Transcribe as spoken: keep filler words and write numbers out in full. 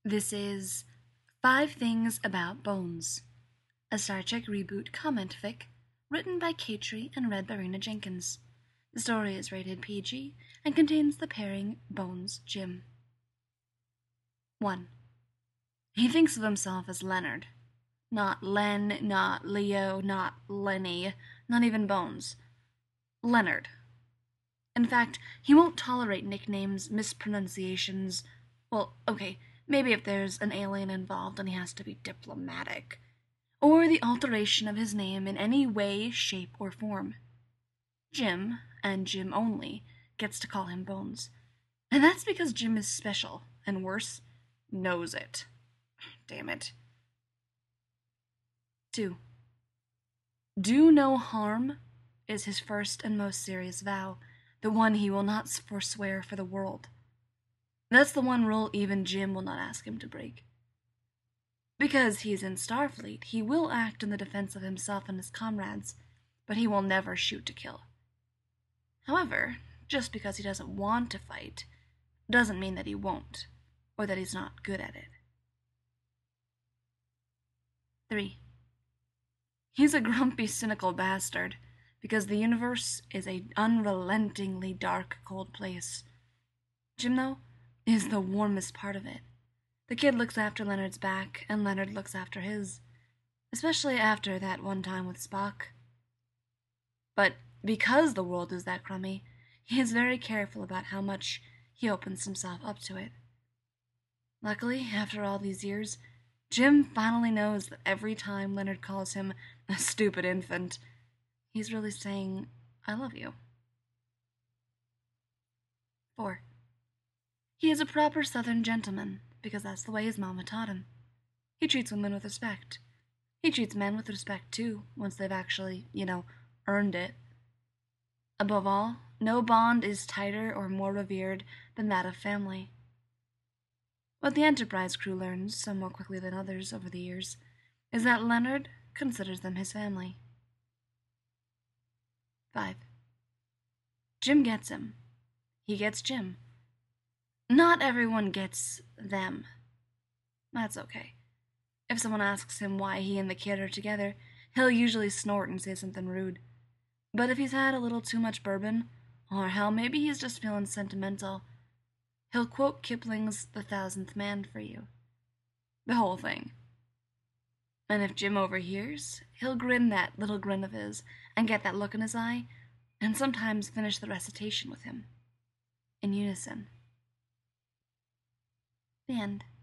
This is Five Things About Bones, a Star Trek reboot comment fic written by Katri and read by Rena Jenkins. The story is rated P G and contains the pairing Bones Jim. one. He thinks of himself as Leonard. Not Len, not Leo, not Lenny, not even Bones. Leonard. In fact, he won't tolerate nicknames, mispronunciations. Well, okay, maybe if there's an alien involved and he has to be diplomatic. Or the alteration of his name in any way, shape, or form. Jim, and Jim only, gets to call him Bones. And that's because Jim is special, and worse, knows it. Damn it. two. Do no harm is his first and most serious vow, the one he will not forswear for the world. That's the one rule even Jim will not ask him to break. Because he is in Starfleet, he will act in the defense of himself and his comrades, but he will never shoot to kill. However, just because he doesn't want to fight, doesn't mean that he won't, or that he's not good at it. three. He's a grumpy, cynical bastard, because the universe is an unrelentingly dark, cold place. Jim, though, is the warmest part of it. The kid looks after Leonard's back, and Leonard looks after his, especially after that one time with Spock. But because the world is that crummy, he is very careful about how much he opens himself up to it. Luckily, after all these years, Jim finally knows that every time Leonard calls him a stupid infant, he's really saying, I love you. four. He is a proper Southern gentleman, because that's the way his mama taught him. He treats women with respect. He treats men with respect, too, once they've actually, you know, earned it. Above all, no bond is tighter or more revered than that of family. What the Enterprise crew learns, some more quickly than others over the years, is that Leonard considers them his family. five. Jim gets him. He gets Jim. Not everyone gets them. That's okay. If someone asks him why he and the kid are together, he'll usually snort and say something rude. But if he's had a little too much bourbon, or hell, maybe he's just feeling sentimental, he'll quote Kipling's The Thousandth Man for you. The whole thing. And if Jim overhears, he'll grin that little grin of his, and get that look in his eye, and sometimes finish the recitation with him. In unison. The end.